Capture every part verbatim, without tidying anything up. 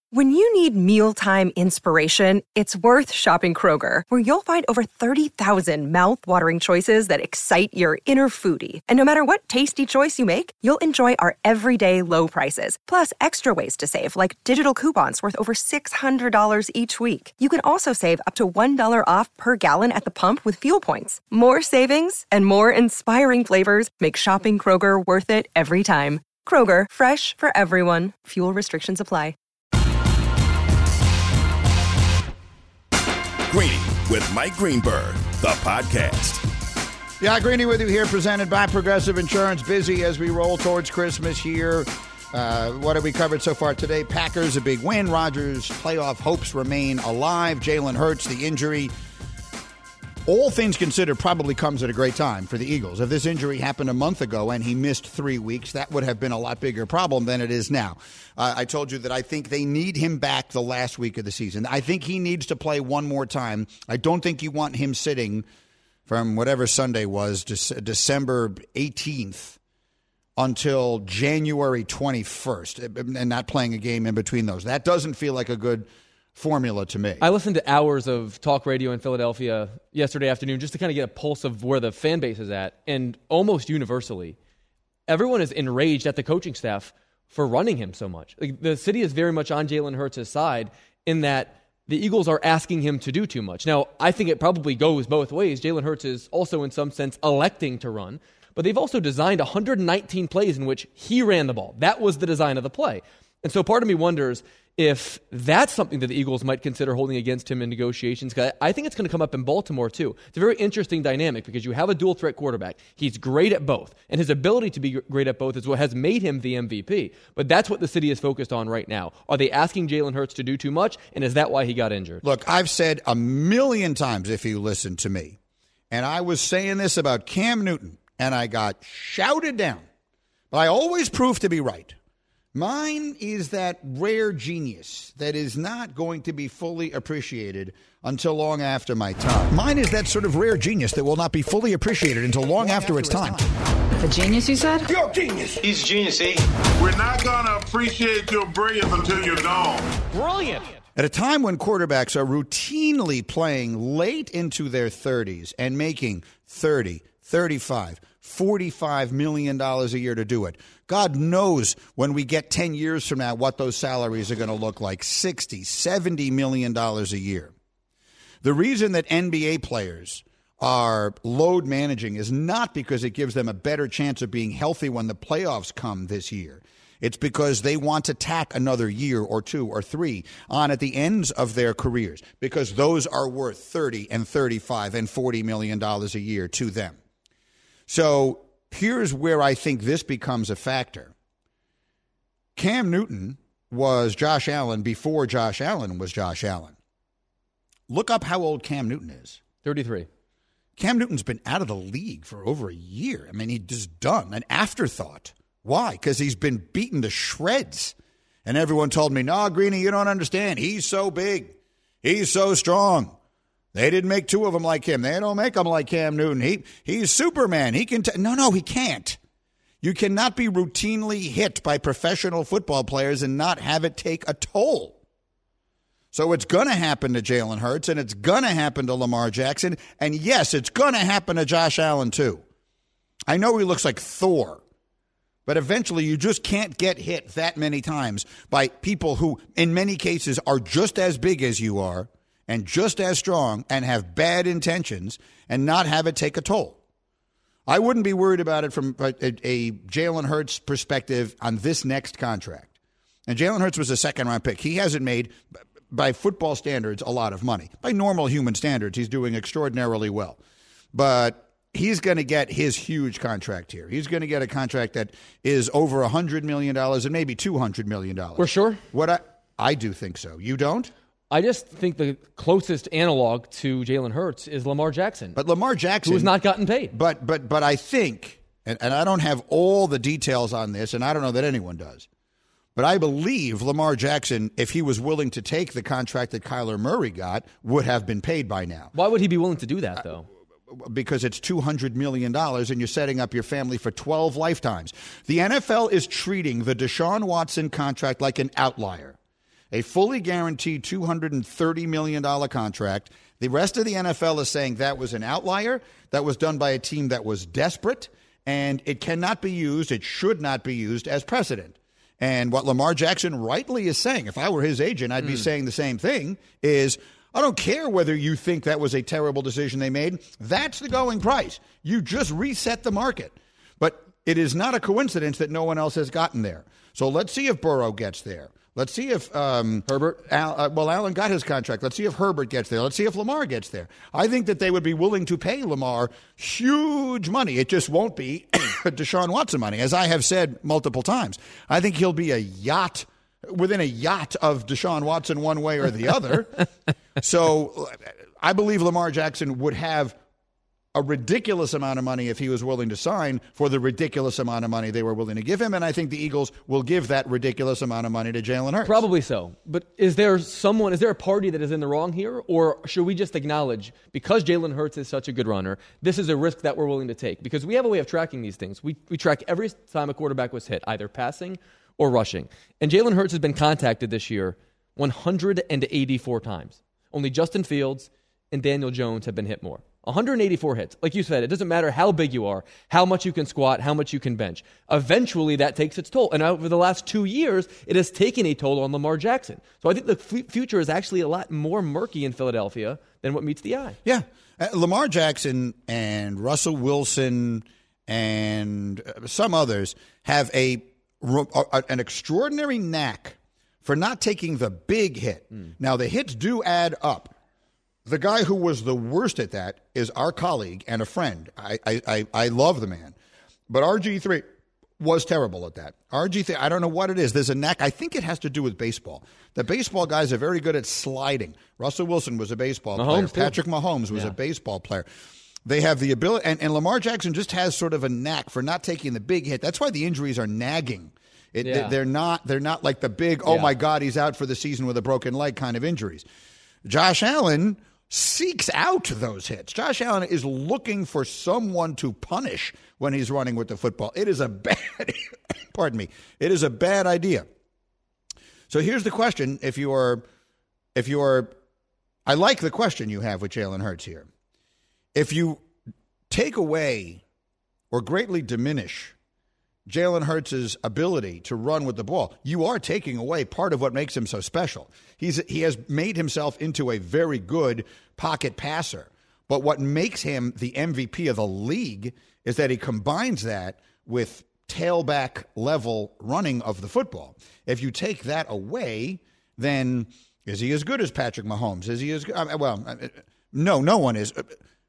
When you need mealtime inspiration, it's worth shopping Kroger, where you'll find over thirty thousand mouth-watering choices that excite your inner foodie. And no matter what tasty choice you make, you'll enjoy our everyday low prices, plus extra ways to save, like digital coupons worth over six hundred dollars each week. You can also save up to one dollar off per gallon at the pump with fuel points. More savings and more inspiring flavors make shopping Kroger worth it every time. Kroger, fresh for everyone. Fuel restrictions apply. Greeny with Mike Greenberg, the podcast. Yeah, Greeny with you here, presented by Progressive Insurance. Busy as we roll towards Christmas here. Uh, what have we covered so far today? Packers, a big win. Rodgers' playoff hopes remain alive. Jalen Hurts, the injury. All things considered, probably comes at a great time for the Eagles. If this injury happened a month ago and he missed three weeks, that would have been a lot bigger problem than it is now. Uh, I told you that I think they need him back the last week of the season. I think he needs to play one more time. I don't think you want him sitting from whatever Sunday was, December eighteenth, until January twenty-first, and not playing a game in between those. That doesn't feel like a good formula to me. I listened to hours of talk radio in Philadelphia yesterday afternoon just to kind of get a pulse of where the fan base is at, and almost universally, everyone is enraged at the coaching staff for running him so much. Like, the city is very much on Jalen Hurts' side in that the Eagles are asking him to do too much. Now, I think it probably goes both ways. Jalen Hurts is also, in some sense, electing to run, but they've also designed one hundred nineteen plays in which he ran the ball. That was the design of the play. And so part of me wonders if that's something that the Eagles might consider holding against him in negotiations. Because I think it's going to come up in Baltimore, too. It's a very interesting dynamic because you have a dual-threat quarterback. He's great at both. And his ability to be great at both is what has made him the M V P. But that's what the city is focused on right now. Are they asking Jalen Hurts to do too much? And is that why he got injured? Look, I've said a million times, if you listen to me, and I was saying this about Cam Newton, and I got shouted down. But I always prove to be right. Mine is that rare genius that is not going to be fully appreciated until long after my time. Mine is that sort of rare genius that will not be fully appreciated until long, long after, after its time. A genius, you said? You're a genius. He's a genius, eh? We're not going to appreciate your brilliance until you're gone. Brilliant. At a time when quarterbacks are routinely playing late into their thirties and making thirty, thirty-five, forty-five million dollars a year to do it. God knows when we get ten years from now what those salaries are going to look like, sixty, seventy million dollars a year. The reason that N B A players are load managing is not because it gives them a better chance of being healthy when the playoffs come this year. It's because they want to tack another year or two or three on at the ends of their careers, because those are worth thirty and thirty-five and forty million dollars a year to them. So here's where I think this becomes a factor. Cam Newton was Josh Allen before Josh Allen was Josh Allen. Look up how old Cam Newton is. thirty-three. Cam Newton's been out of the league for over a year. I mean, he's just done, an afterthought. Why? Because he's been beaten to shreds. And everyone told me, no, Greeny, you don't understand. He's so big. He's so strong. They didn't make two of them like him. They don't make them like Cam Newton. He He's Superman. He can. T- no, no, he can't. You cannot be routinely hit by professional football players and not have it take a toll. So it's going to happen to Jalen Hurts, and it's going to happen to Lamar Jackson. And, yes, it's going to happen to Josh Allen, too. I know he looks like Thor, but eventually you just can't get hit that many times by people who, in many cases, are just as big as you are and just as strong and have bad intentions and not have it take a toll. I wouldn't be worried about it from a, a Jalen Hurts perspective on this next contract. And Jalen Hurts was a second-round pick. He hasn't made, by football standards, a lot of money. By normal human standards, he's doing extraordinarily well. But he's going to get his huge contract here. He's going to get a contract that is over one hundred million dollars and maybe two hundred million dollars. We're sure? What I, I do think so. You don't? I just think the closest analog to Jalen Hurts is Lamar Jackson. But Lamar Jackson, who has not gotten paid. But but but I think, and, and I don't have all the details on this, and I don't know that anyone does, but I believe Lamar Jackson, if he was willing to take the contract that Kyler Murray got, would have been paid by now. Why would he be willing to do that, though? Uh, because it's two hundred million dollars and you're setting up your family for twelve lifetimes. The N F L is treating the Deshaun Watson contract like an outlier. a fully guaranteed two hundred thirty million dollars contract. The rest of the N F L is saying that was an outlier, that was done by a team that was desperate, and it cannot be used, it should not be used as precedent. And what Lamar Jackson rightly is saying, if I were his agent, I'd be mm. saying the same thing, is I don't care whether you think that was a terrible decision they made. That's the going price. You just reset the market. But it is not a coincidence that no one else has gotten there. So let's see if Burrow gets there. Let's see if um, Herbert. Al, uh, well, Allen got his contract. Let's see if Herbert gets there. Let's see if Lamar gets there. I think that they would be willing to pay Lamar huge money. It just won't be Deshaun Watson money, as I have said multiple times. I think he'll be a yacht within a yacht of Deshaun Watson one way or the other. So I believe Lamar Jackson would have a ridiculous amount of money if he was willing to sign for the ridiculous amount of money they were willing to give him. And I think the Eagles will give that ridiculous amount of money to Jalen Hurts. Probably so. But is there someone, is there a party that is in the wrong here? Or should we just acknowledge, because Jalen Hurts is such a good runner, this is a risk that we're willing to take? Because we have a way of tracking these things. We, we track every time a quarterback was hit, either passing or rushing. And Jalen Hurts has been contacted this year one hundred eighty-four times. Only Justin Fields and Daniel Jones have been hit more. one hundred eighty-four hits. Like you said, it doesn't matter how big you are, how much you can squat, how much you can bench. Eventually, that takes its toll. And over the last two years, it has taken a toll on Lamar Jackson. So I think the f- future is actually a lot more murky in Philadelphia than what meets the eye. Yeah. Uh, Lamar Jackson and Russell Wilson and uh, some others have a, a an extraordinary knack for not taking the big hit. Mm. Now, the hits do add up. The guy who was the worst at that is our colleague and a friend. I I, I, I love the man. But R G three was terrible at that. R G three, I don't know what it is. There's a knack. I think it has to do with baseball. The baseball guys are very good at sliding. Russell Wilson was a baseball Mahomes player. too. Patrick Mahomes was yeah. a baseball player. They have the ability, and, and Lamar Jackson just has sort of a knack for not taking the big hit. That's why the injuries are nagging. It, yeah. They're not They're not like the big, oh, yeah. my God, he's out for the season with a broken leg kind of injuries. Josh Allen seeks out those hits. Josh Allen is looking for someone to punish when he's running with the football. It is a bad, pardon me, it is a bad idea. So here's the question. If you are, if you are, I like the question you have with Jalen Hurts here. If you take away or greatly diminish Jalen Hurts' ability to run with the ball, you are taking away part of what makes him so special. He's He has made himself into a very good pocket passer. But what makes him the M V P of the league is that he combines that with tailback level running of the football. If you take that away, then is he as good as Patrick Mahomes? Is he as good? Well, no, no one is.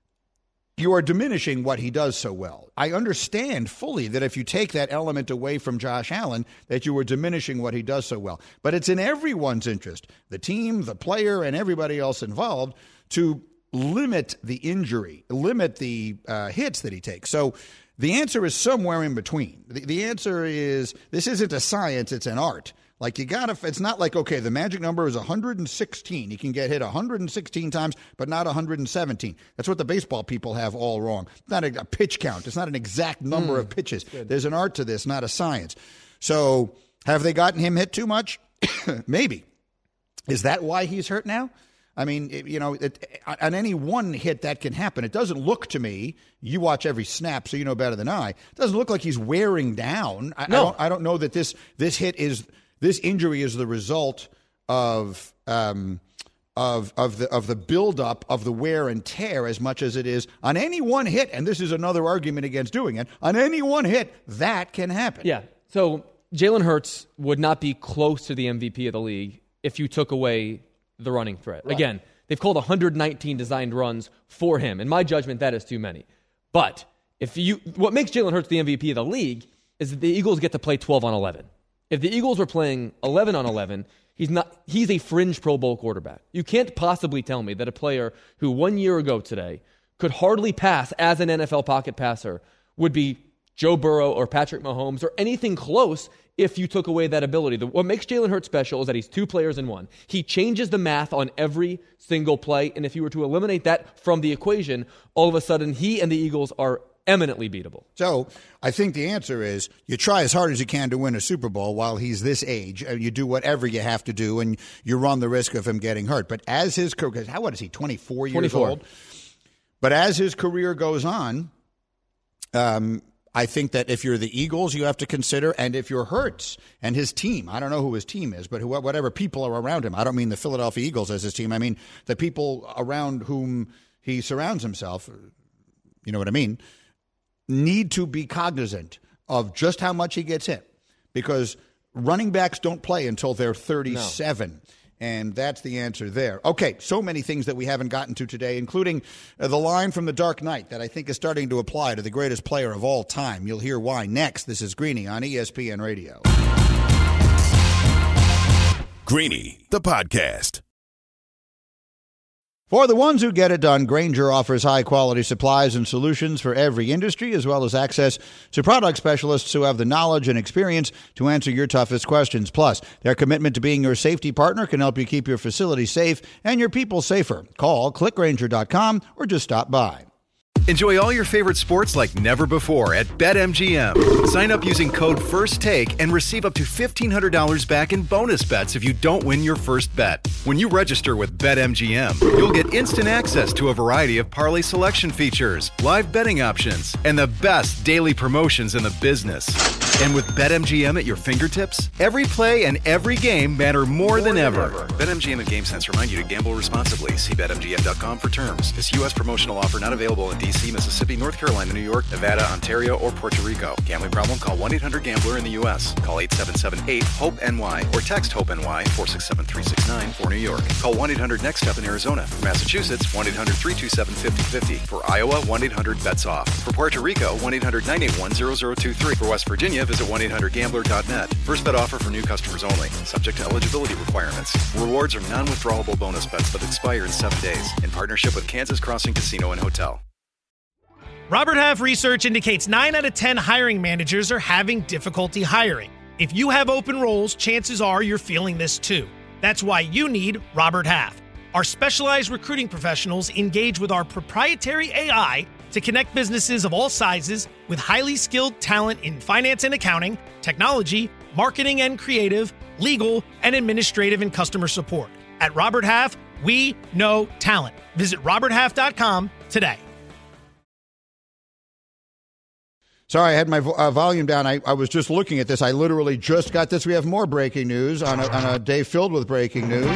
You are diminishing what he does so well. I understand fully that if you take that element away from Josh Allen, that you are diminishing what he does so well. But it's in everyone's interest, the team, the player, and everybody else involved, to limit the injury, limit the uh, hits that he takes. So the answer is somewhere in between. The, the answer is, this isn't a science, it's an art. Like you gotta, it's not like, okay, the magic number is one hundred sixteen. You can get hit one hundred sixteen times, but not one hundred seventeen. That's what the baseball people have all wrong. It's not a, a pitch count. It's not an exact number mm, of pitches. There's an art to this, not a science. So have they gotten him hit too much? Maybe. Is that why he's hurt now? I mean, it, you know, it, on any one hit that can happen. It doesn't look to me, you watch every snap, so you know better than I. It doesn't look like he's wearing down. I, no. I, don't, I don't know that this this hit is... This injury is the result of um, of of the of the buildup of the wear and tear as much as it is on any one hit. And this is another argument against doing it. On any one hit, that can happen. Yeah. So Jalen Hurts would not be close to the M V P of the league if you took away the running threat. Right. Again, they've called one hundred nineteen designed runs for him. In my judgment, that is too many. But if you, what makes Jalen Hurts the M V P of the league is that the Eagles get to play twelve on eleven. If the Eagles were playing eleven on eleven, he's not. He's a fringe Pro Bowl quarterback. You can't possibly tell me that a player who one year ago today could hardly pass as an N F L pocket passer would be Joe Burrow or Patrick Mahomes or anything close if you took away that ability. The, what makes Jalen Hurts special is that he's two players in one. He changes the math on every single play, and if you were to eliminate that from the equation, all of a sudden he and the Eagles are eminently beatable. So I think the answer is you try as hard as you can to win a Super Bowl while he's this age. You do whatever you have to do, and you run the risk of him getting hurt. But as his career, how what is he, twenty-four years twenty-four old? But as his career goes on, um, I think that if you're the Eagles, you have to consider, and if you're Hurts and his team, I don't know who his team is, but who, whatever people are around him, I don't mean the Philadelphia Eagles as his team, I mean the people around whom he surrounds himself, you know what I mean, need to be cognizant of just how much he gets hit, because running backs don't play until they're thirty-seven. No. And that's the answer there. Okay, so many things that we haven't gotten to today, including uh, the line from The Dark Knight that I think is starting to apply to the greatest player of all time. You'll hear why next. This is Greeny on E S P N Radio. Greeny, the podcast. For the ones who get it done, Grainger offers high-quality supplies and solutions for every industry, as well as access to product specialists who have the knowledge and experience to answer your toughest questions. Plus, their commitment to being your safety partner can help you keep your facility safe and your people safer. Call click grainger dot com or just stop by. Enjoy all your favorite sports like never before at BetMGM. Sign up using code FIRSTTAKE and receive up to fifteen hundred dollars back in bonus bets if you don't win your first bet. When you register with BetMGM, you'll get instant access to a variety of parlay selection features, live betting options, and the best daily promotions in the business. And with BetMGM at your fingertips, every play and every game matter more, more than, than ever. ever. BetMGM and GameSense remind you to gamble responsibly. See Bet M G M dot com for terms. This U S promotional offer not available in D C, Mississippi, North Carolina, New York, Nevada, Ontario, or Puerto Rico. Gambling problem? Call one eight hundred gambler in the U S. Call eight seven seven eight hope N Y or text HOPE-NY four six seven three six nine for New York. Call one eight hundred next step in Arizona. For Massachusetts, one eight hundred three two seven five zero five zero. For Iowa, one eight hundred bets off. For Puerto Rico, one eight hundred nine eight one zero zero two three. For West Virginia, visit one eight hundred gambler dot net. First bet offer for new customers only. Subject to eligibility requirements. Rewards are non-withdrawable bonus bets that expire in seven days. In partnership with Kansas Crossing Casino and Hotel. Robert Half research indicates nine out of ten hiring managers are having difficulty hiring. If you have open roles, chances are you're feeling this too. That's why you need Robert Half. Our specialized recruiting professionals engage with our proprietary A I to connect businesses of all sizes with highly skilled talent in finance and accounting, technology, marketing and creative, legal, and administrative and customer support. At Robert Half, we know talent. Visit robert half dot com today. Sorry, I had my vo- uh, volume down. I, I was just looking at this. I literally just got this. We have more breaking news on a, on a day filled with breaking news.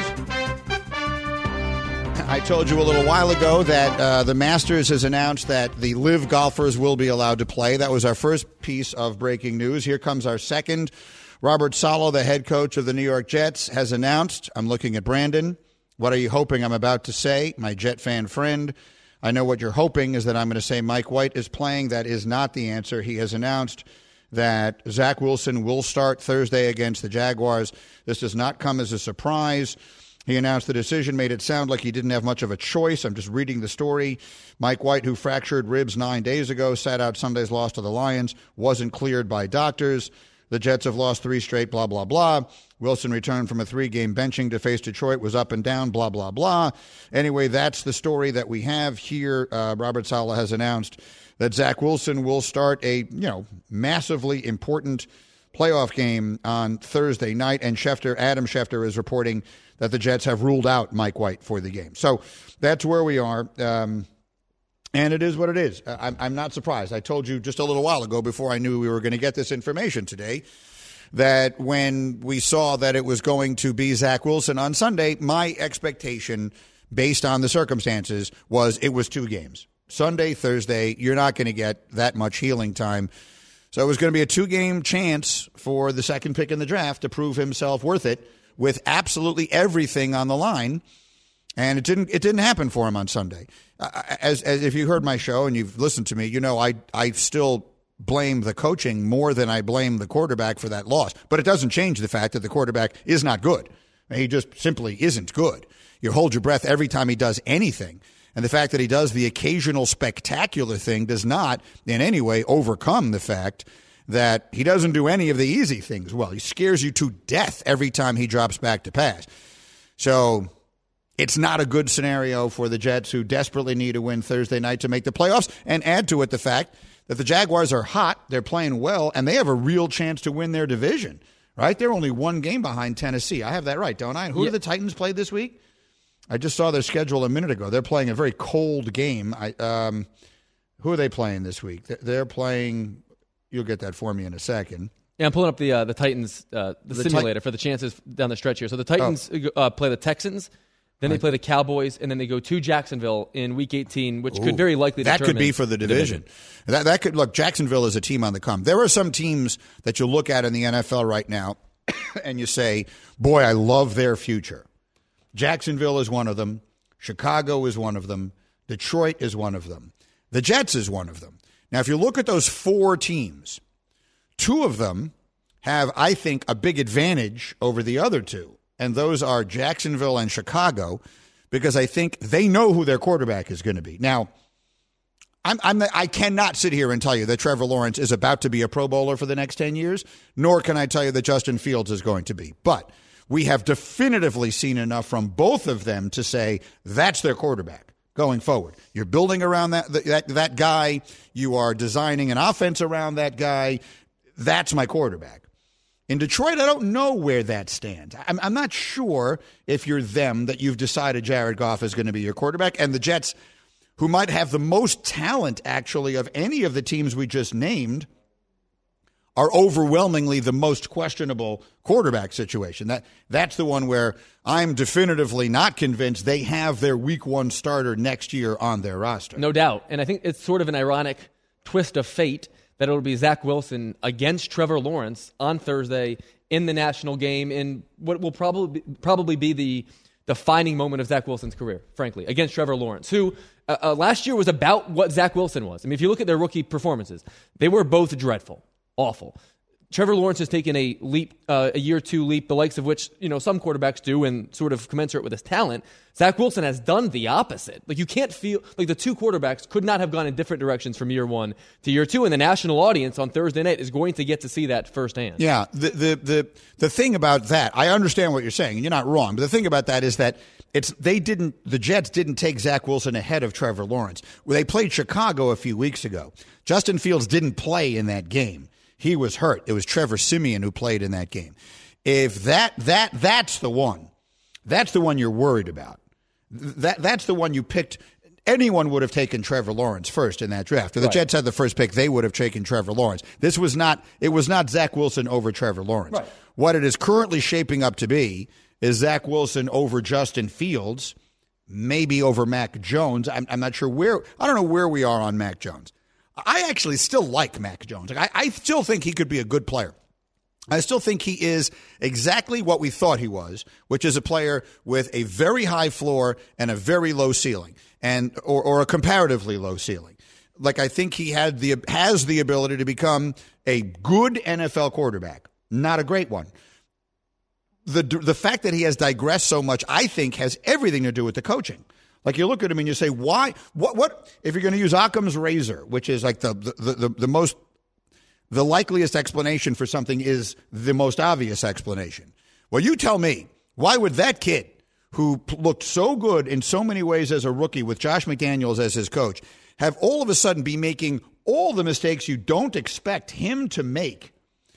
I told you a little while ago that uh, the Masters has announced that the live golfers will be allowed to play. That was our first piece of breaking news. Here comes our second. Robert Saleh, the head coach of the New York Jets, has announced, I'm looking at Brandon, what are you hoping I'm about to say, my Jet fan friend? I know what you're hoping is that I'm going to say Mike White is playing. That is not the answer. He has announced that Zach Wilson will start Thursday against the Jaguars. This does not come as a surprise. He announced the decision, made it sound like he didn't have much of a choice. I'm just reading the story. Mike White, who fractured ribs nine days ago, sat out Sunday's loss to the Lions, wasn't cleared by doctors. The Jets have lost three straight, blah, blah, blah. Wilson returned from a three-game benching to face Detroit, was up and down, blah, blah, blah. Anyway, that's the story that we have here. Uh, Robert Saleh has announced that Zach Wilson will start a, you know, massively important playoff game on Thursday night, and Schefter, Adam Schefter is reporting that the Jets have ruled out Mike White for the game. So that's where we are, um, and it is what it is. I'm, I'm not surprised. I told you just a little while ago, before I knew we were going to get this information today, that when we saw that it was going to be Zach Wilson on Sunday, my expectation, based on the circumstances, was it was two games. Sunday, Thursday, you're not going to get that much healing time. So it was going to be a two-game chance for the second pick in the draft to prove himself worth it, with absolutely everything on the line, and it didn't. It didn't happen for him on Sunday. Uh, as, as if you heard my show and you've listened to me, you know I I still blame the coaching more than I blame the quarterback for that loss. But it doesn't change the fact that the quarterback is not good. He just simply isn't good. You hold your breath every time he does anything, and the fact that he does the occasional spectacular thing does not in any way overcome the fact that he doesn't do any of the easy things well. He scares you to death every time he drops back to pass. So it's not a good scenario for the Jets, who desperately need to win Thursday night to make the playoffs, and add to it the fact that the Jaguars are hot, they're playing well, and they have a real chance to win their division, right? They're only one game behind Tennessee. I have that right, don't I? And who yeah. do the Titans play this week? I just saw their schedule a minute ago. They're playing a very cold game. I, um, who are they playing this week? They're playing – you'll get that for me in a second. Yeah, I'm pulling up the uh, the Titans uh, the, the simulator tit- for the chances down the stretch here. So the Titans oh. uh, play the Texans. Then they play the Cowboys, and then they go to Jacksonville in Week eighteen, which Ooh, could very likely that determine could be for the division. the division. That that could look. Jacksonville is a team on the come. There are some teams that you look at in the N F L right now, and you say, "Boy, I love their future." Jacksonville is one of them. Chicago is one of them. Detroit is one of them. The Jets is one of them. Now, if you look at those four teams, two of them have, I think, a big advantage over the other two. And those are Jacksonville and Chicago, because I think they know who their quarterback is going to be. Now, I'm, I'm, I cannot sit here and tell you that Trevor Lawrence is about to be a Pro Bowler for the next ten years, nor can I tell you that Justin Fields is going to be. But we have definitively seen enough from both of them to say that's their quarterback going forward. You're building around that that, that guy. You are designing an offense around that guy. That's my quarterback. In Detroit, I don't know where that stands. I'm, I'm not sure if you're them that you've decided Jared Goff is going to be your quarterback. And the Jets, who might have the most talent, actually, of any of the teams we just named, are overwhelmingly the most questionable quarterback situation. That That's the one where I'm definitively not convinced they have their week one starter next year on their roster. No doubt. And I think it's sort of an ironic twist of fate that it'll be Zach Wilson against Trevor Lawrence on Thursday in the national game in what will probably probably be the defining moment of Zach Wilson's career, frankly, against Trevor Lawrence, who uh, uh, last year was about what Zach Wilson was. I mean, if you look at their rookie performances, they were both dreadful, awful. Trevor Lawrence has taken a leap, uh, a year two leap, the likes of which, you know, some quarterbacks do and sort of commensurate with his talent. Zach Wilson has done the opposite. Like, you can't feel like the two quarterbacks could not have gone in different directions from year one to year two, and the national audience on Thursday night is going to get to see that firsthand. Yeah, the the the, the thing about that, I understand what you're saying, and you're not wrong, but the thing about that is that it's they didn't the Jets didn't take Zach Wilson ahead of Trevor Lawrence. They played Chicago a few weeks ago. Justin Fields didn't play in that game. He was hurt. It was Trevor Siemian who played in that game. If that that that's the one, that's the one you're worried about. That that's the one you picked. Anyone would have taken Trevor Lawrence first in that draft. If the right. Jets had the first pick, they would have taken Trevor Lawrence. This was not. It was not Zach Wilson over Trevor Lawrence. Right. What it is currently shaping up to be is Zach Wilson over Justin Fields, maybe over Mac Jones. I'm, I'm not sure where. I don't know where we are on Mac Jones. I actually still like Mac Jones. I, I still think he could be a good player. I still think he is exactly what we thought he was, which is a player with a very high floor and a very low ceiling, and or, or a comparatively low ceiling. Like, I think he had the has the ability to become a good N F L quarterback, not a great one. The the fact that he has digressed so much, I think, has everything to do with the coaching. Like, you look at him and you say, why? What? What? If you're going to use Occam's razor, which is like the the, the the most, the likeliest explanation for something is the most obvious explanation. Well, you tell me, why would that kid who looked so good in so many ways as a rookie with Josh McDaniels as his coach have all of a sudden be making all the mistakes you don't expect him to make?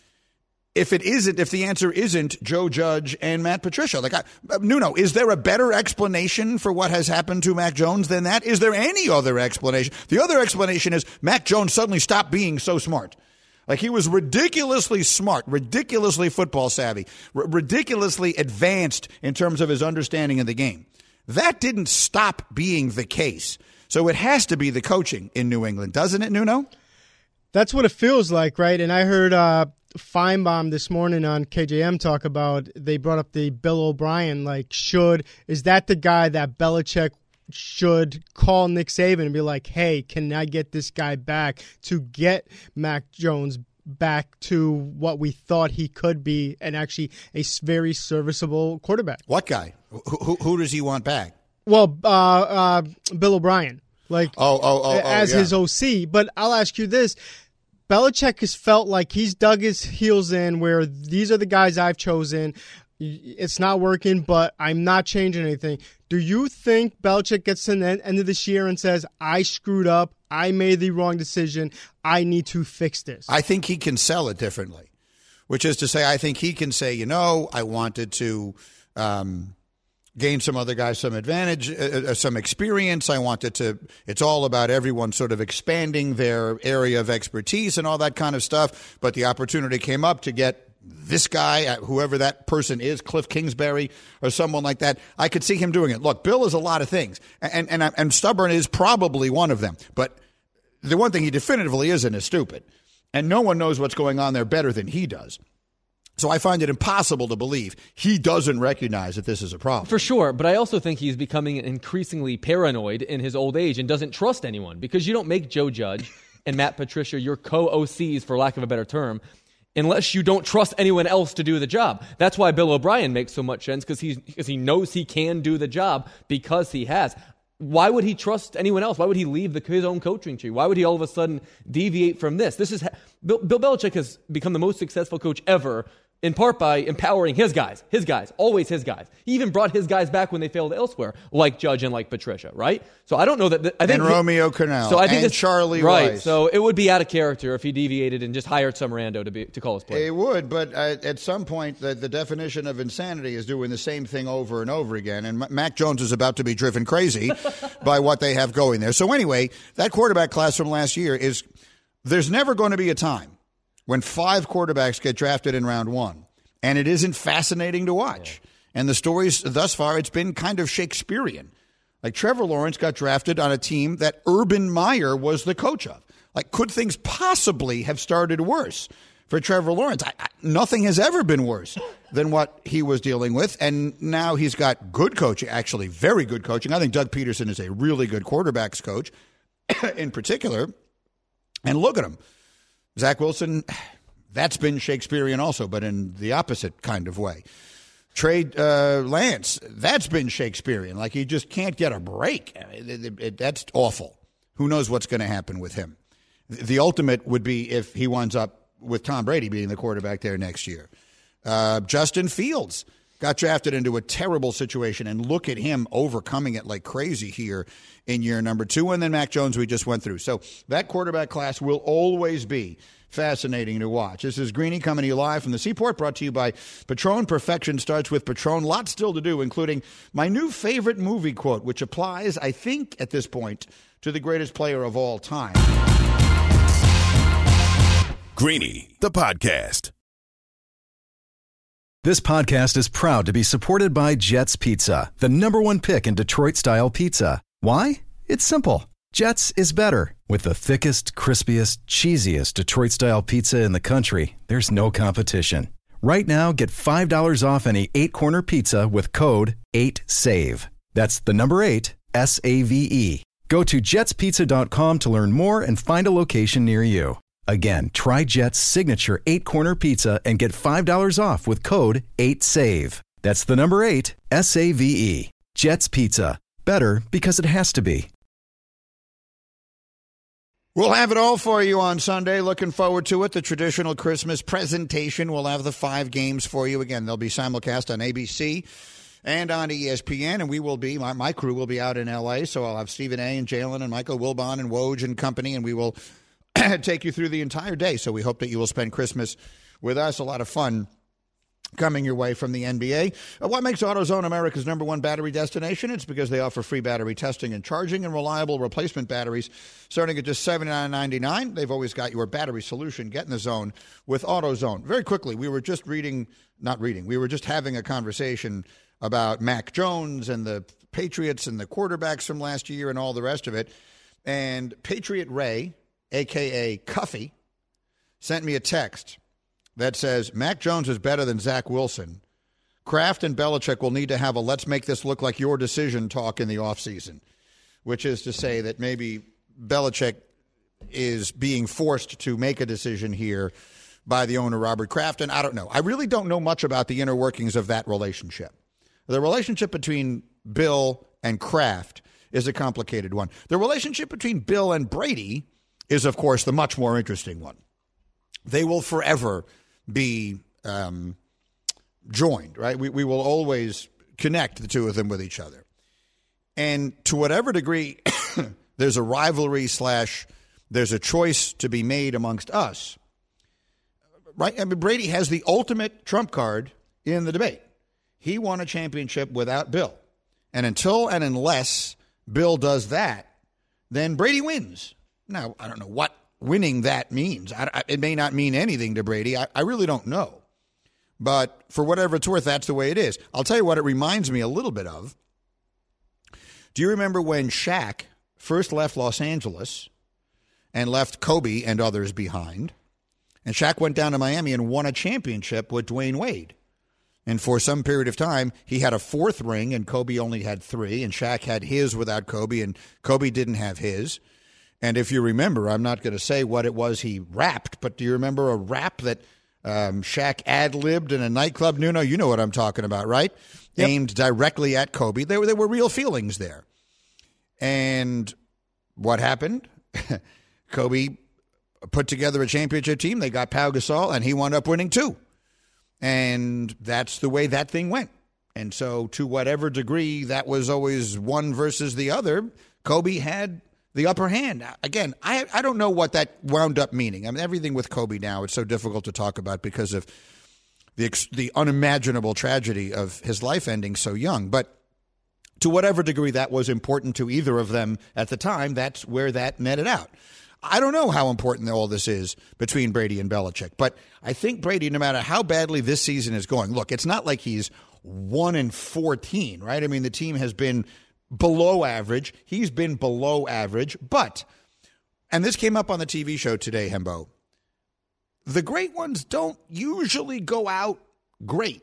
If it isn't, if the answer isn't Joe Judge and Matt Patricia, like I, Nuno, is there a better explanation for what has happened to Mac Jones than that? Is there any other explanation? The other explanation is Mac Jones suddenly stopped being so smart. Like, he was ridiculously smart, ridiculously football savvy, r- ridiculously advanced in terms of his understanding of the game. That didn't stop being the case. So it has to be the coaching in New England, doesn't it, Nuno? That's what it feels like, right? And I heard uh, Feinbaum this morning on K J M talk about, they brought up the Bill O'Brien, like, should, is that the guy that Belichick should call Nick Saban and be like, hey, can I get this guy back to get Mac Jones back to what we thought he could be, and actually a very serviceable quarterback? What guy? Who, who, who does he want back? Well, uh, uh, Bill O'Brien. Like, oh, oh, oh, as oh, yeah. his O C. But I'll ask you this. Belichick has felt like he's dug his heels in where these are the guys I've chosen. It's not working, but I'm not changing anything. Do you think Belichick gets to the end of this year and says, I screwed up, I made the wrong decision, I need to fix this? I think he can sell it differently, which is to say I think he can say, you know, I wanted to um, gain some other guys some advantage, uh, some experience. I wanted to – it's all about everyone sort of expanding their area of expertise and all that kind of stuff, but the opportunity came up to get – this guy, whoever that person is, Cliff Kingsbury or someone like that, I could see him doing it. Look, Bill is a lot of things, and and and stubborn is probably one of them. But the one thing he definitively isn't is stupid, and no one knows what's going on there better than he does. So I find it impossible to believe he doesn't recognize that this is a problem. For sure, but I also think he's becoming increasingly paranoid in his old age and doesn't trust anyone, because you don't make Joe Judge and Matt Patricia your co-O Cs, for lack of a better term, unless you don't trust anyone else to do the job. That's why Bill O'Brien makes so much sense, because he's because he knows he can do the job because he has. Why would he trust anyone else? Why would he leave the, his own coaching tree? Why would he all of a sudden deviate from this? This is Bill, Bill Belichick has become the most successful coach ever, in part by empowering his guys, his guys, always his guys. He even brought his guys back when they failed elsewhere, like Judge and like Patricia, right? So I don't know that. The, I think and Romeo Crennel, so I think and this, Charlie right, Weiss. So it would be out of character if he deviated and just hired some rando to be to call his play. It would, but uh, at some point, the, the definition of insanity is doing the same thing over and over again. And M- Mac Jones is about to be driven crazy by what they have going there. So anyway, that quarterback class from last year is there's never going to be a time when five quarterbacks get drafted in round one. And it isn't fascinating to watch. Yeah. And the stories thus far, it's been kind of Shakespearean. Like Trevor Lawrence got drafted on a team that Urban Meyer was the coach of. Like, could things possibly have started worse for Trevor Lawrence? I, I, nothing has ever been worse than what he was dealing with. And now he's got good coaching, actually very good coaching. I think Doug Peterson is a really good quarterbacks coach in particular. And look at him. Zach Wilson... That's been Shakespearean also, but in the opposite kind of way. Trey uh, Lance, that's been Shakespearean. Like, he just can't get a break. It, it, it, that's awful. Who knows what's going to happen with him? The ultimate would be if he winds up with Tom Brady being the quarterback there next year. Uh, Justin Fields got drafted into a terrible situation, and look at him overcoming it like crazy here in year number two. And then Mac Jones, we just went through. So that quarterback class will always be fascinating to watch. This is Greeny coming to you live from the Seaport, brought to you by Patron. Perfection starts with Patron. Lots still to do, including my new favorite movie quote, which applies, I think, at this point, to the greatest player of all time. Greeny, the podcast. This podcast is proud to be supported by Jets Pizza, the number one pick in Detroit-style pizza. Why? It's simple. Jets is better. With the thickest, crispiest, cheesiest Detroit-style pizza in the country, there's no competition. Right now, get five dollars off any eight-corner pizza with code eight save. That's the number eight, S A V E. Go to jets pizza dot com to learn more and find a location near you. Again, try Jet's signature eight-corner pizza and get five dollars off with code eight save. That's the number eight, S A V E. Jet's Pizza. Better because it has to be. We'll have it all for you on Sunday. Looking forward to it. The traditional Christmas presentation. We'll have the five games for you. Again, they'll be simulcast on A B C and on E S P N, and we will be, my, my crew will be out in L A, so I'll have Stephen A. and Jalen and Michael Wilbon and Woj and company, and we will take you through the entire day. So we hope that you will spend Christmas with us. A lot of fun coming your way from the N B A. What makes AutoZone America's number one battery destination? It's because they offer free battery testing and charging and reliable replacement batteries starting at just seventy-nine ninety-nine. They've always got your battery solution. Get in the zone with AutoZone. Very quickly, we were just reading, not reading, we were just having a conversation about Mac Jones and the Patriots and the quarterbacks from last year and all the rest of it. And Patriot Ray, a k a. Cuffy, sent me a text that says, Mac Jones is better than Zach Wilson. Kraft and Belichick will need to have a let's make this look like your decision talk in the offseason, which is to say that maybe Belichick is being forced to make a decision here by the owner, Robert Kraft. And I don't know. I really don't know much about the inner workings of that relationship. The relationship between Bill and Kraft is a complicated one. The relationship between Bill and Brady is, of course, the much more interesting one. They will forever be um, joined, right? We, we will always connect the two of them with each other. And to whatever degree there's a rivalry slash there's a choice to be made amongst us, right? I mean, Brady has the ultimate trump card in the debate. He won a championship without Bill. And until and unless Bill does that, then Brady wins. Now, I don't know what winning that means. I, I, it may not mean anything to Brady. I, I really don't know. But for whatever it's worth, that's the way it is. I'll tell you what it reminds me a little bit of. Do you remember when Shaq first left Los Angeles and left Kobe and others behind? And Shaq went down to Miami and won a championship with Dwayne Wade. And for some period of time, he had a fourth ring, and Kobe only had three, and Shaq had his without Kobe, and Kobe didn't have his. And if you remember, I'm not going to say what it was he rapped, but do you remember a rap that um, Shaq ad-libbed in a nightclub? Nuno, you know what I'm talking about, right? Yep. Aimed directly at Kobe. There, there were real feelings there. And what happened? Kobe put together a championship team. They got Pau Gasol, and he wound up winning two. And that's the way that thing went. And so to whatever degree that was always one versus the other, Kobe had the upper hand. Again, I I don't know what that wound up meaning. I mean, everything with Kobe now, it's so difficult to talk about because of the the unimaginable tragedy of his life ending so young. But to whatever degree that was important to either of them at the time, that's where that netted out. I don't know how important all this is between Brady and Belichick, but I think Brady, no matter how badly this season is going, look, it's not like he's one and fourteen, right? I mean, the team has been below average. He's been below average, but, and this came up on the T V show today, Hembo, the great ones don't usually go out great.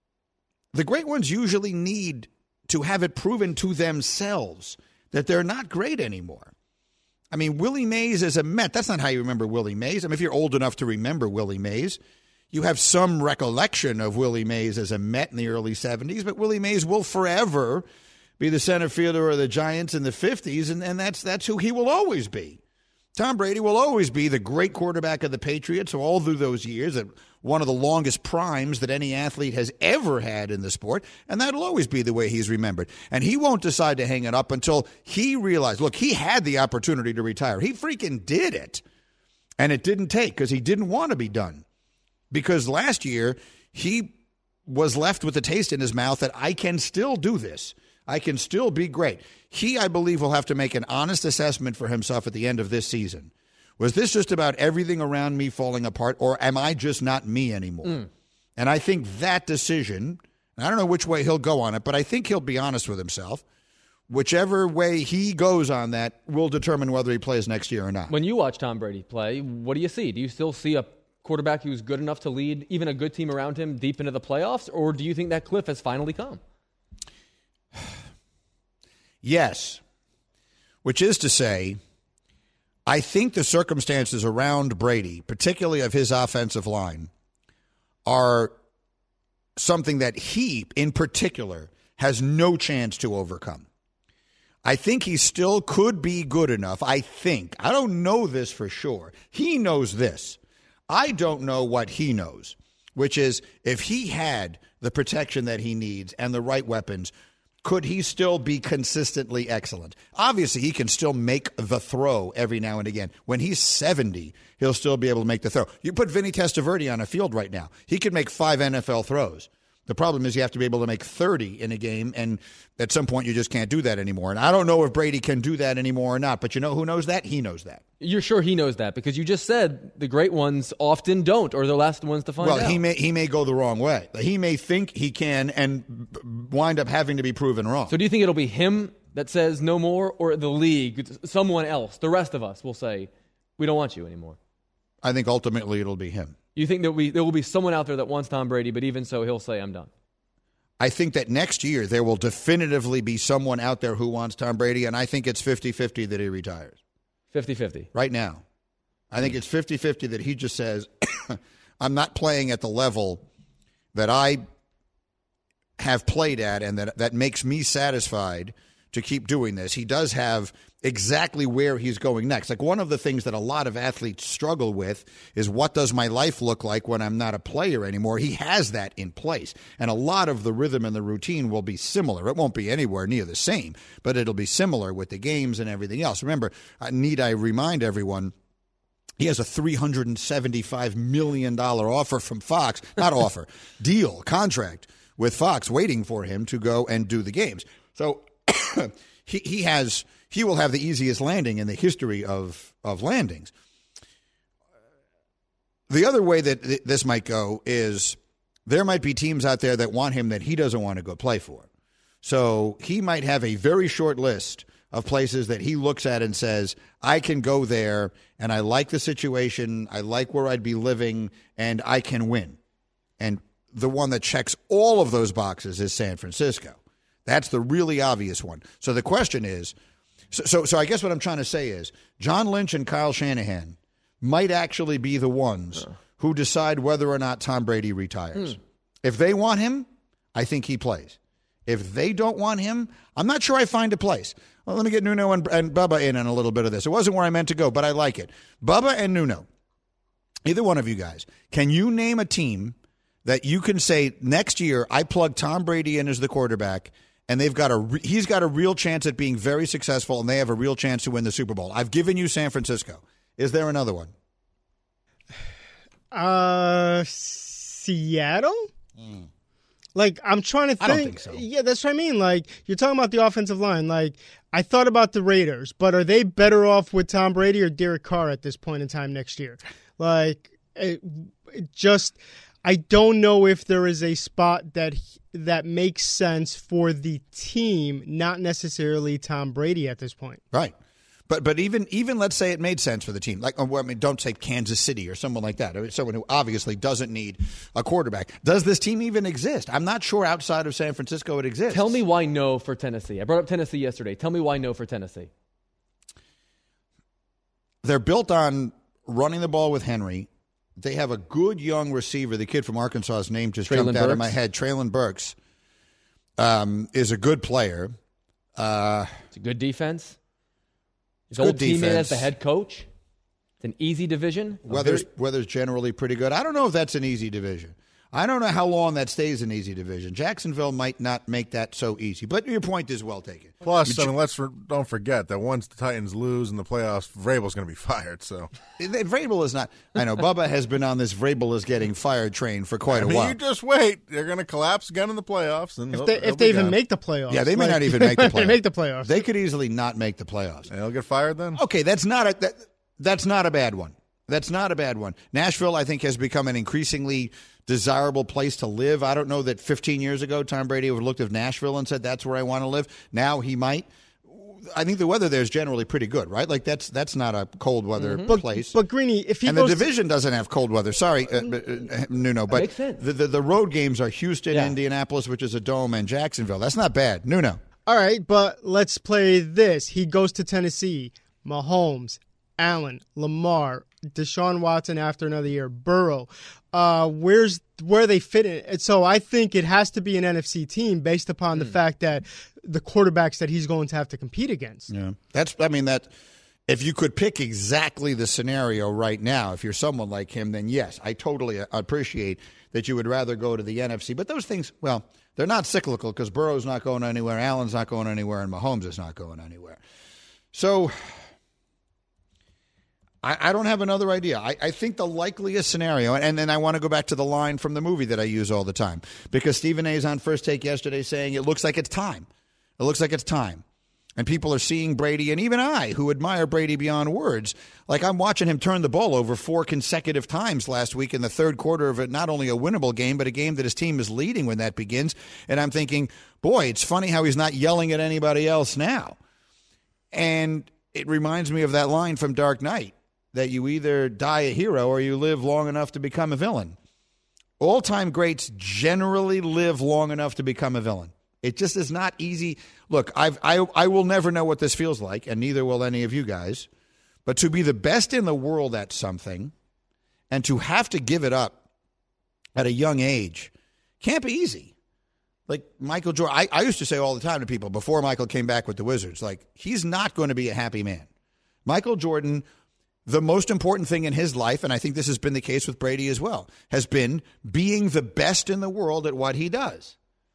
The great ones usually need to have it proven to themselves that they're not great anymore. I mean, Willie Mays as a Met, that's not how you remember Willie Mays. I mean, if you're old enough to remember Willie Mays, you have some recollection of Willie Mays as a Met in the early seventies, but Willie Mays will forever be the center fielder of the Giants in the fifties, and, and that's that's who he will always be. Tom Brady will always be the great quarterback of the Patriots all through those years, at one of the longest primes that any athlete has ever had in the sport, and that'll always be the way he's remembered. And he won't decide to hang it up until he realized, look, he had the opportunity to retire. He freaking did it, and it didn't take because he didn't want to be done. Because last year, he was left with a taste in his mouth that I can still do this. I can still be great. He, I believe, will have to make an honest assessment for himself at the end of this season. Was this just about everything around me falling apart, or am I just not me anymore? Mm. And I think that decision, and I don't know which way he'll go on it, but I think he'll be honest with himself. Whichever way he goes on that will determine whether he plays next year or not. When you watch Tom Brady play, what do you see? Do you still see a quarterback who's good enough to lead even a good team around him deep into the playoffs, or do you think that cliff has finally come? Yes, which is to say, I think the circumstances around Brady, particularly of his offensive line, are something that he, in particular, has no chance to overcome. I think he still could be good enough. I think. I don't know this for sure. He knows this. I don't know what he knows, which is if he had the protection that he needs and the right weapons, could he still be consistently excellent? Obviously, he can still make the throw every now and again. When he's seventy, he'll still be able to make the throw. You put Vinny Testaverde on a field right now. He could make five N F L throws. The problem is you have to be able to make thirty in a game, and at some point you just can't do that anymore. And I don't know if Brady can do that anymore or not, but you know who knows that? He knows that. You're sure he knows that because you just said the great ones often don't, or they're the last ones to find well, out. Well, he may he may go the wrong way. He may think he can and wind up having to be proven wrong. So do you think it'll be him that says no more, or the league, someone else, the rest of us will say, we don't want you anymore? I think ultimately it'll be him. You think that we, there will be someone out there that wants Tom Brady, but even so, he'll say, I'm done? I think that next year there will definitively be someone out there who wants Tom Brady, and I think it's fifty-fifty that he retires. fifty-fifty. Right now. I think it's fifty-fifty that he just says, I'm not playing at the level that I have played at and that, that makes me satisfied to keep doing this. He does have exactly where he's going next. Like, one of the things that a lot of athletes struggle with is, what does my life look like when I'm not a player anymore? He has that in place. And a lot of the rhythm and the routine will be similar. It won't be anywhere near the same, but it'll be similar with the games and everything else. Remember, uh, need I remind everyone, he has a three hundred seventy-five million dollars offer from Fox, not offer, deal, contract with Fox waiting for him to go and do the games. So he he has he will have the easiest landing in the history of, of landings. The other way that th- this might go is, there might be teams out there that want him that he doesn't want to go play for. So he might have a very short list of places that he looks at and says, I can go there, and I like the situation, I like where I'd be living, and I can win. And the one that checks all of those boxes is San Francisco. That's the really obvious one. So the question is, so, so, so I guess what I'm trying to say is, John Lynch and Kyle Shanahan might actually be the ones uh. who decide whether or not Tom Brady retires. Hmm. If they want him, I think he plays. If they don't want him, I'm not sure I find a place. Well, let me get Nuno and, and Bubba in on a little bit of this. It wasn't where I meant to go, but I like it. Bubba and Nuno, either one of you guys, can you name a team that you can say, next year I plug Tom Brady in as the quarterback, and they've got a re- he's got a real chance at being very successful, and they have a real chance to win the Super Bowl? I've given you San Francisco. Is there another one? Uh, Seattle? Mm. Like, I'm trying to think. I don't think so. Yeah, that's what I mean. Like, you're talking about the offensive line. Like, I thought about the Raiders, but are they better off with Tom Brady or Derek Carr at this point in time next year? Like, it, it just, I don't know if there is a spot that that makes sense for the team, not necessarily Tom Brady at this point. Right. But but even even let's say it made sense for the team. Like, I mean, don't say Kansas City or someone like that. I mean, someone who obviously doesn't need a quarterback. Does this team even exist? I'm not sure outside of San Francisco it exists. Tell me why no for Tennessee. I brought up Tennessee yesterday. Tell me why no for Tennessee. They're built on running the ball with Henry. They have a good young receiver. The kid from Arkansas's name just Treylon jumped out Burks. of my head. Treylon Burks um, is a good player. Uh, it's a good defense. His Good old teammate defense. as the head coach. It's an easy division. Weather's, very... weather's generally pretty good. I don't know if that's an easy division. I don't know how long that stays an easy division. Jacksonville might not make that so easy, but your point is well taken. Plus, I mean, let's for, don't forget that once the Titans lose in the playoffs, Vrabel's going to be fired. So Vrabel is not. I know Bubba has been on this Vrabel is getting fired train for quite I a mean, while. You just wait; they're going to collapse again in the playoffs, and if he'll, they, he'll if they even gone. make the playoffs, yeah, they may like, not even make the playoffs. make the playoffs. They could easily not make the playoffs. And he'll get fired then. Okay, that's not a that, that's not a bad one. That's not a bad one. Nashville, I think, has become an increasingly desirable place to live. I don't know that fifteen years ago Tom Brady would have looked at Nashville and said, that's where I want to live. Now he might. I think the weather there is generally pretty good, right? Like, that's that's not a cold weather mm-hmm. place. But, but Greeny, if he and goes the division to- doesn't have cold weather. Sorry, uh, uh, Nuno, but the, the the road games are Houston, yeah. Indianapolis, which is a dome, and Jacksonville. That's not bad. Nuno. All right, but let's play this. He goes to Tennessee. Mahomes, Allen, Lamar, Deshaun Watson after another year, Burrow. Uh, where's where they fit in? And so I think it has to be an N F C team based upon mm. the fact that the quarterbacks that he's going to have to compete against. Yeah, that's. I mean that. If you could pick exactly the scenario right now, if you're someone like him, then yes, I totally appreciate that you would rather go to the N F C. But those things, well, they're not cyclical because Burrow's not going anywhere, Allen's not going anywhere, and Mahomes is not going anywhere. So I, I don't have another idea. I, I think the likeliest scenario, and then I want to go back to the line from the movie that I use all the time, because Stephen A. is on First Take yesterday saying it looks like it's time. It looks like it's time. And people are seeing Brady, and even I, who admire Brady beyond words, like I'm watching him turn the ball over four consecutive times last week in the third quarter of it, not only a winnable game, but a game that his team is leading when that begins. And I'm thinking, boy, it's funny how he's not yelling at anybody else now. And it reminds me of that line from Dark Knight, that you either die a hero or you live long enough to become a villain. All-time greats generally live long enough to become a villain. It just is not easy. Look, I've, I I will never know what this feels like, and neither will any of you guys. But to be the best in the world at something and to have to give it up at a young age can't be easy. Like Michael Jordan, I, I used to say all the time to people before Michael came back with the Wizards, like, he's not going to be a happy man. Michael Jordan, the most important thing in his life, and I think this has been the case with Brady as well, has been being the best in the world at what he does.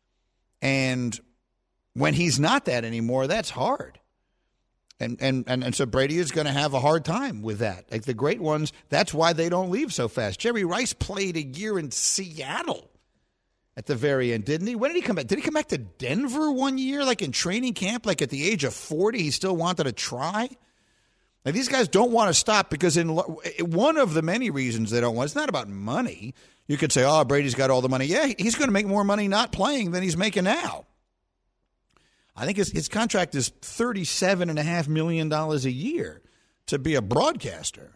And when he's not that anymore, that's hard. And and and, and so Brady is going to have a hard time with that. Like the great ones, that's why they don't leave so fast. Jerry Rice played a year in Seattle at the very end, didn't he? When did he come back? Did he come back to Denver one year, like in training camp, like at the age of forty, he still wanted to try? Now, these guys don't want to stop because in one of the many reasons they don't want, it's not about money. You could say, oh, Brady's got all the money. Yeah, he's going to make more money not playing than he's making now. I think his, his contract is thirty-seven point five million dollars a year to be a broadcaster.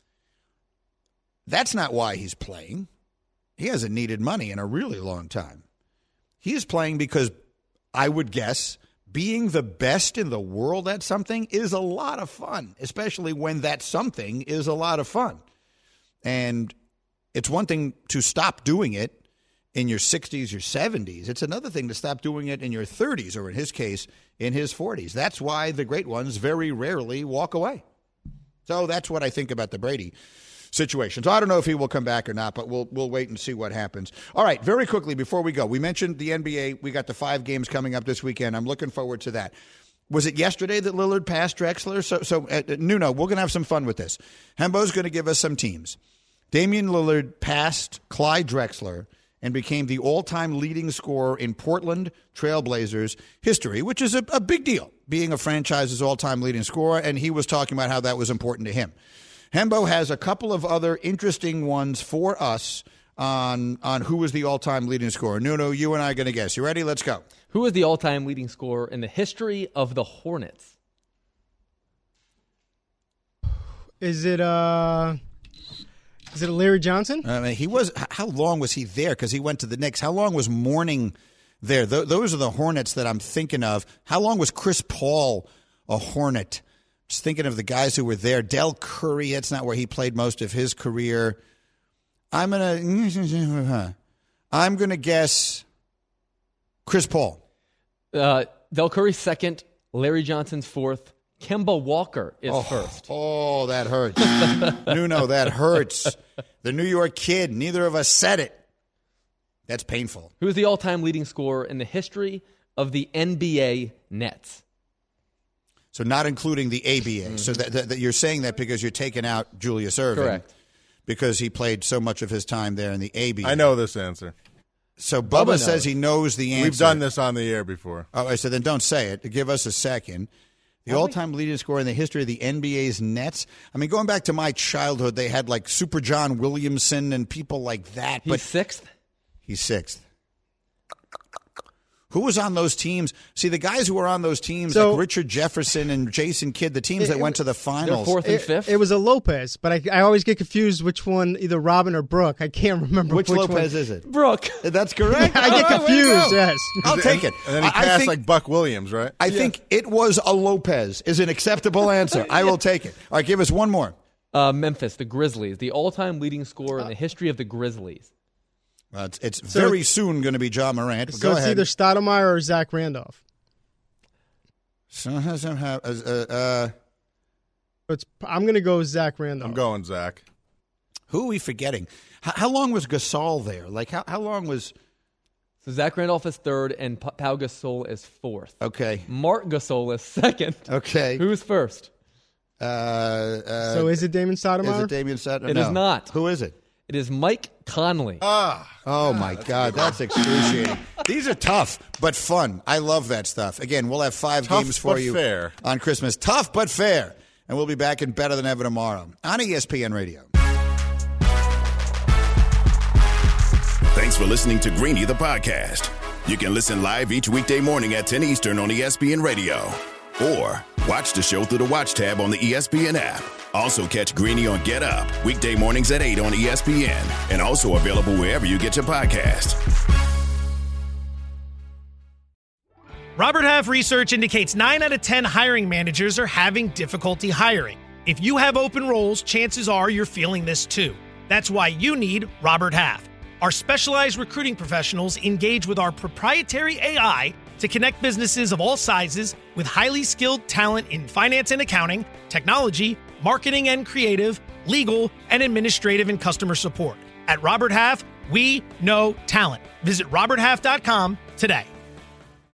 That's not why he's playing. He hasn't needed money in a really long time. He is playing because, I would guess, being the best in the world at something is a lot of fun, especially when that something is a lot of fun. And it's one thing to stop doing it in your sixties or seventies. It's another thing to stop doing it in your thirties, or in his case, in his forties. That's why the great ones very rarely walk away. So that's what I think about the Brady situation. So I don't know if he will come back or not, but we'll we'll wait and see what happens. All right, very quickly before we go, we mentioned the N B A. We got the five games coming up this weekend. I'm looking forward to that. Was it yesterday that Lillard passed Drexler? So, so uh, Nuno, we're going to have some fun with this. Hembo's going to give us some teams. Damian Lillard passed Clyde Drexler and became the all-time leading scorer in Portland Trailblazers history, which is a, a big deal, being a franchise's all-time leading scorer, and he was talking about how that was important to him. Hembo has a couple of other interesting ones for us on on who was the all-time leading scorer. Nuno, you and I are going to guess. You ready? Let's go. Who is the all-time leading scorer in the history of the Hornets? Is it uh, is it Larry Johnson? I mean, he was. How long was he there? Because he went to the Knicks. How long was Mourning there? Th- those are the Hornets that I'm thinking of. How long was Chris Paul a Hornet? Just thinking of the guys who were there. Del Curry, that's not where he played most of his career. I'm gonna, I'm gonna guess Chris Paul. Uh, Del Curry's second. Larry Johnson's fourth. Kemba Walker is oh, first. Oh, that hurts. Nuno, that hurts. The New York Kid. Neither of us said it. That's painful. Who is the all-time leading scorer in the history of the N B A Nets? So not including the A B A. Mm-hmm. So that, that, that you're saying that because you're taking out Julius Erving. Correct. Because he played so much of his time there in the A B A. I know this answer. So Bubba, Bubba says he knows the answer. We've done this on the air before. All right, so then don't say it. Give us a second. The all-time leading scorer in the history of the N B A's Nets. I mean, going back to my childhood, they had like Super John Williamson and people like that. He's but sixth? He's sixth. Who was on those teams? See, the guys who were on those teams, so, like Richard Jefferson and Jason Kidd, the teams it, that went to the finals. Fourth and it, fifth? It was a Lopez, but I, I always get confused which one, either Robin or Brooke. I can't remember which, which Lopez one. is it? Brooke. That's correct. I get oh, confused, yes. I'll take it. And then he I, passed I think, like Buck Williams, right? I yeah. think it was a Lopez is an acceptable answer. I will take it. All right, give us one more. Uh, Memphis, the Grizzlies, the all-time leading scorer in the history of the Grizzlies. Uh, it's it's so very soon going to be John Morant. So Go it's ahead. either Stoudemire or Zach Randolph. So, uh, uh, it's, I'm going to go with Zach Randolph. I'm going Zach. Who are we forgetting? How, how long was Gasol there? Like, how, how long was... So Zach Randolph is third and P- Pau Gasol is fourth. Okay. Mark Gasol is second. Okay. Who's first? Uh, uh, so is it Damon Stoudemire? Is it Damon Stoudemire? It no. is not. Who is it? It is Mike Conley. Ah, oh, my God. That's excruciating. These are tough, but fun. I love that stuff. Again, we'll have five tough games for but you fair. on Christmas. Tough, but fair. And we'll be back in Better Than Ever tomorrow on E S P N Radio. Thanks for listening to Greeny, the podcast. You can listen live each weekday morning at ten Eastern on E S P N Radio. Or watch the show through the Watch tab on the E S P N app. Also catch Greeny on Get Up, weekday mornings at eight on E S P N. And also available wherever you get your podcast. Robert Half research indicates nine out of ten hiring managers are having difficulty hiring. If you have open roles, chances are you're feeling this too. That's why you need Robert Half. Our specialized recruiting professionals engage with our proprietary A I to connect businesses of all sizes with highly skilled talent in finance and accounting, technology, marketing and creative, legal, and administrative and customer support. At Robert Half, we know talent. Visit robert half dot com today.